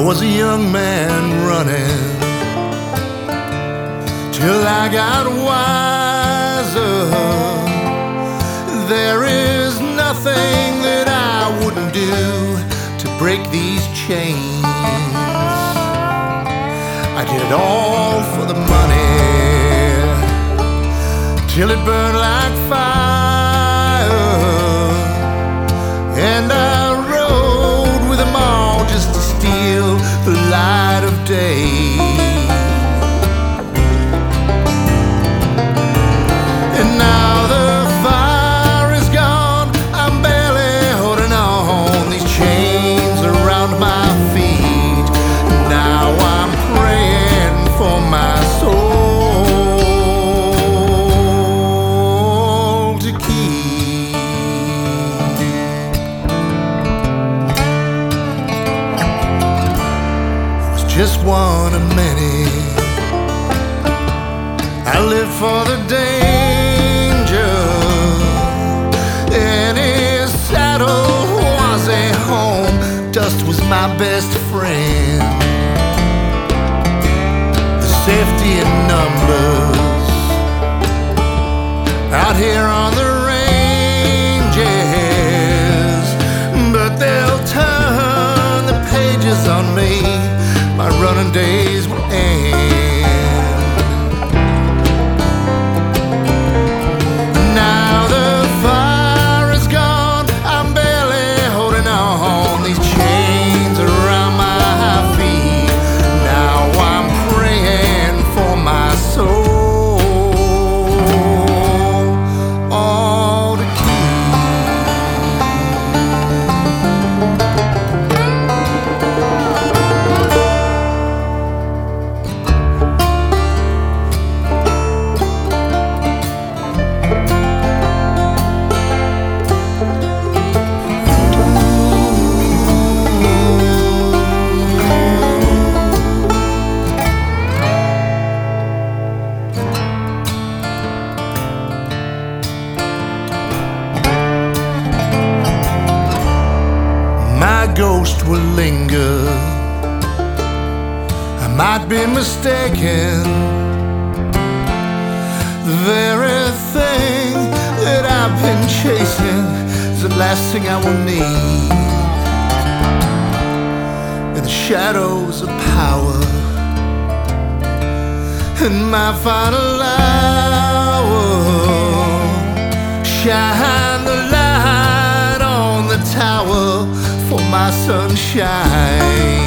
was a young man running till I got wiser. There is nothing that I wouldn't do to break these chains. I did it all for the money till it burned like fire, and I rode with them all just to steal the light of day. And now the fire is gone, I'm barely holding on, these chains around my feet. Now I'm praying for my soul to keep. I was just one of many. I lived for the danger. Any saddle was a home. Dust was my best friend. The safety in numbers out here on the ranges, but they'll turn the pages on me. My running days will end. My ghost will linger. I might be mistaken. The very thing that I've been chasing is the last thing I will need. In the shadows of power, in my final hour, shine the light on the tower for my sunshine.